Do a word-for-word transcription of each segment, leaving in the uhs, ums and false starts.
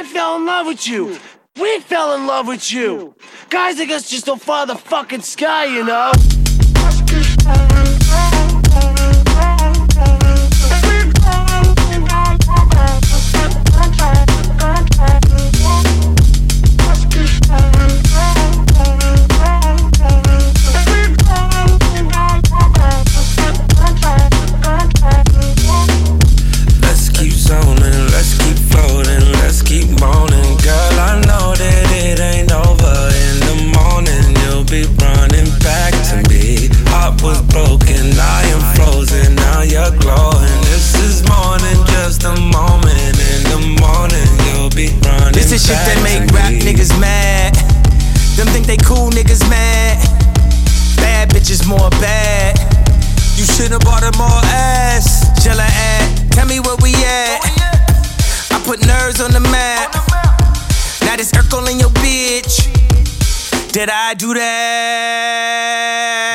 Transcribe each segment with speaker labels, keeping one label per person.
Speaker 1: I fell in love with you. We fell in love with you. Guys like us just don't follow the fucking sky, you know?
Speaker 2: This shit that make rap niggas mad. Them think they cool niggas mad. Bad bitches more bad. You should've bought her more ass. Jella at, tell me where we at. I put nerves on the map. Now this Urkel in your bitch. Did I do that?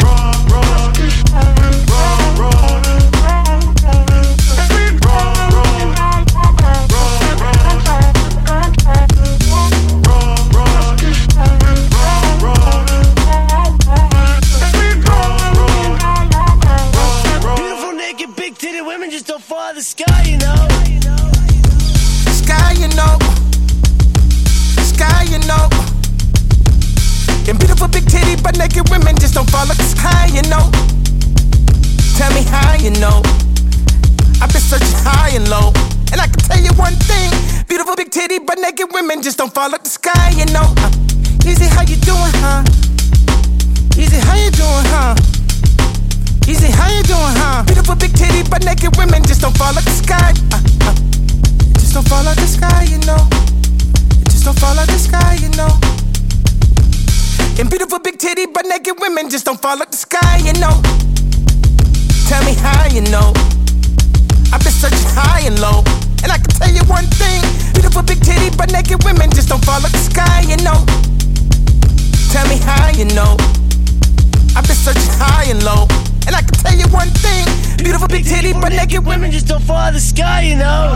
Speaker 1: Women just don't follow the sky, you know.
Speaker 2: Sky, you know. Sky, you know. And beautiful big titty but naked women just don't follow the sky, you know. Tell me how you know. I've been searching high and low, and I can tell you one thing: beautiful big titty but naked women just don't follow the sky, you know. Uh, easy, how you doing, huh? Easy, how you doing, huh? Easy, how you doing, huh? Beautiful big titty but naked women just don't follow the sky. Uh, uh. Just don't follow the sky, you know. Just don't follow the sky, you know. And beautiful big titty but naked women just don't follow the sky, you know. Tell me how you know. I've been searching high and low, and I can tell you one thing: beautiful big titty but naked women just don't follow the sky, you know. Tell me how you know. I've been searching high and low, and I can tell you one thing: beautiful big titty but naked women just don't follow the sky, you know.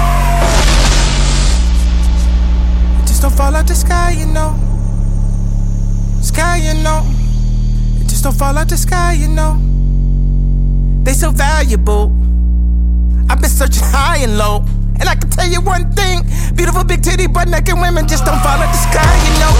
Speaker 2: Just don't follow the sky, you know. Sky, you know. Just don't follow the sky, you know. They so valuable. I've been searching high and low, and I can tell you one thing: beautiful big titty but naked women just don't follow the sky, you know.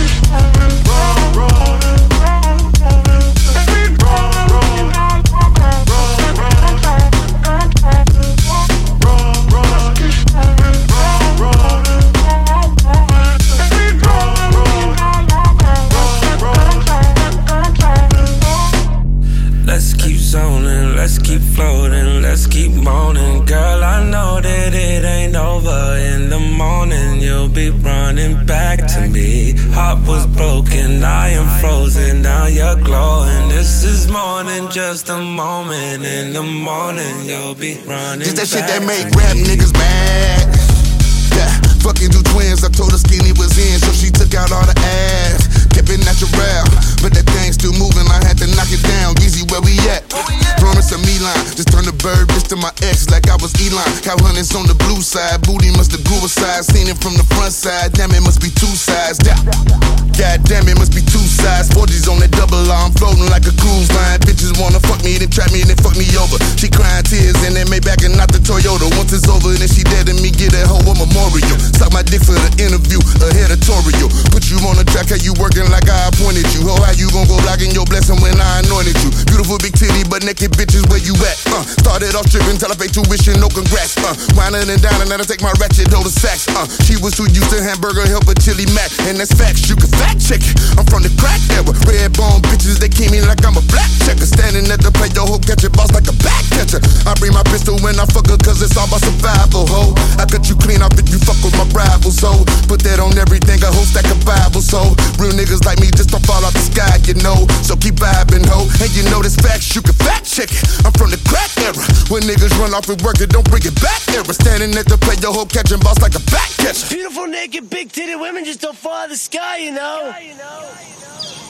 Speaker 3: Let's keep zoning, let's keep floating, let's keep moaning. Girl, I know that it ain't over. In the morning, you'll be running back to me. Heart was broken, I am frozen, now you're glowing. This is more than just a moment. In the morning, you'll be running back to me.
Speaker 4: This that shit that make rap niggas mad. Yeah, fucking two twins, I told her Skinny was in, so she took out all the ass. Kept it natural, but that thing still moving, I had to knock it down. Easy, where we at? Promise a Milan, just turn the bird bitch to my ex like I was Elon. Cow hunters on the blue side, booty must have grew a size. Seen it from the front side, damn it must be two sides. Yeah. God damn it must be two sides. four G's on that double R, I'm floating like a cruise line. Bitches wanna fuck me, then trap me, then fuck me over. She crying tears in that Maybach and not the Toyota. Once it's over, then she dead and me get that hoe a memorial. Suck my dick for the interview, a editorial. Put you on the track, how you working like I appointed you. Ho, how you gon' go blocking your blessing when I anointed you? Beautiful big titty, but naked bitches, where you at? Uh, started off stripping till I paid tuition, no congrats. Uh, whining and dining, now I take my ratchet, hold the sacks. Uh, she was too used to hamburger, help a chili mac, and that's facts. You can fact check it. I'm from the crack era. Red bone bitches, they keep me like I'm a black checker. Standing at the plate, the hoe catch it, boss like a back catcher. I bring my pistol when I fuck her, cause it's all about survival, ho. I cut you clean off if you fuck with my rivals, so put that on everything, a whole stack of Bible, so real niggas like me just don't fall off the sky, you know. So keep vibing, ho. And you know this facts, you can fact check it. I'm from the crack era. When niggas run off and work it, don't bring it back era. Standing at the plate, your hoe catching boss like a back catcher.
Speaker 1: Beautiful naked big titted women just don't follow the sky, you know. Sky, you know.